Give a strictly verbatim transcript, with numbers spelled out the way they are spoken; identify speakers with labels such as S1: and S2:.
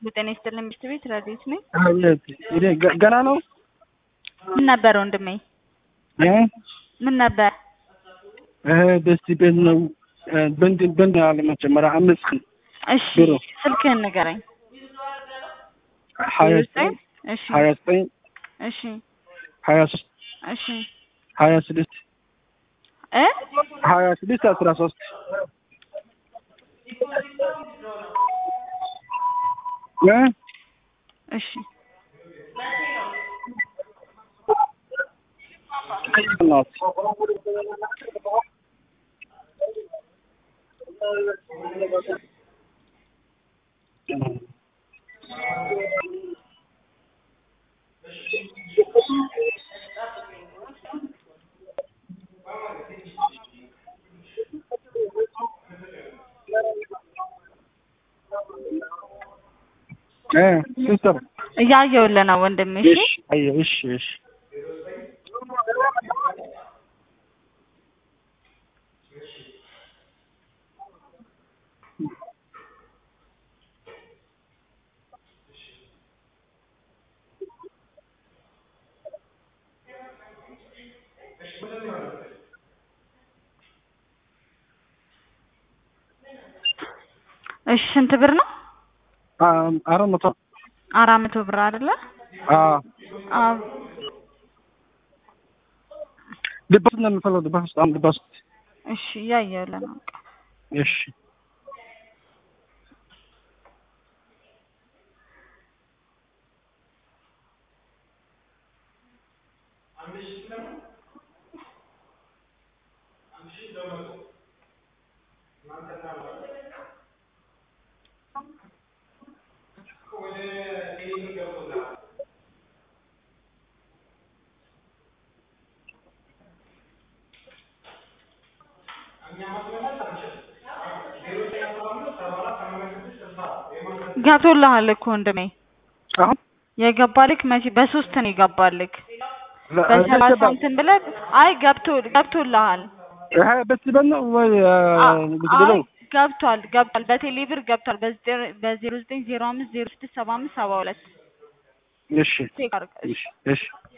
S1: በጤና ይስጥልኝ ምሽት ቤት ረዲት ነኝ።
S2: አየት ይሄ ገና ነው።
S1: ምን ነበር ወንድሜ?
S2: እ
S1: ምን ነበር?
S2: እ ደስ ቤት ነው። በንድ በንድ ያለ መጀመሪያ አምስት ቀን
S1: እሺ ስልክህን ንገረኝ።
S2: ሀያ ዘጠኝ
S1: እሺ
S2: ሀያ ዘጠኝ
S1: እሺ
S2: ሀያ ሶስት
S1: እሺ
S2: ሀያ ስድስት
S1: እ
S2: ሀያ ስድስት አስራ ሶስት እ
S1: እሺ
S2: እ ሲስተር
S1: እያየሁልህ ነው ወንድሜ። እሺ
S2: አየሁ። እሺ እሺ
S1: እሺ ስንት ብር ነው?
S2: አራት መቶ
S1: አራት መቶ ብር አይደለ?
S2: አዎ
S1: አዎ
S2: ልባስ ነው የምፈልገው። ልባስ አም ልባስ
S1: እሺ እያየሁልህ ነው።
S2: እሺ
S1: ገብቶልሃል እኮ ወንድሜ።
S2: አሁን
S1: የገባልክ መቼ? በሶስት ነው የገባልክ። በሰባት ሳንቲም ብለህ አይ ገብቶ ገብቶልሃል።
S2: ይሄ በስ በነው ወይ
S1: አይ ገብቷል ገብቷል። በቴሌ ብር ገብቷል። በዜሮ ዘጠኝ ዜሮ አምስት ዜሮ ስድስት ሰባ አምስት ሰባ ሁለት
S2: እሺ እሺ እሺ